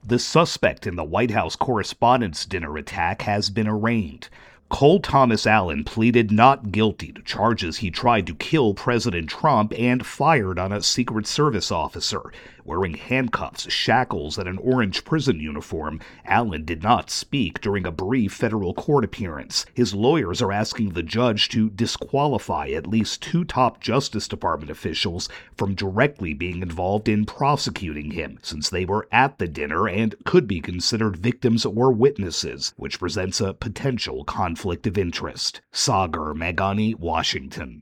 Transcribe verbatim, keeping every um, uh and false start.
The suspect in the White House Correspondents' Dinner attack has been arraigned. Cole Thomas Allen pleaded not guilty to charges he tried to kill President Trump and fired on a Secret Service officer. Wearing handcuffs, shackles, and an orange prison uniform, Allen did not speak during a brief federal court appearance. His lawyers are asking the judge to disqualify at least two top Justice Department officials from directly being involved in prosecuting him, since they were at the dinner and could be considered victims or witnesses, which presents a potential conflict of interest. Sagar Meghani, Washington.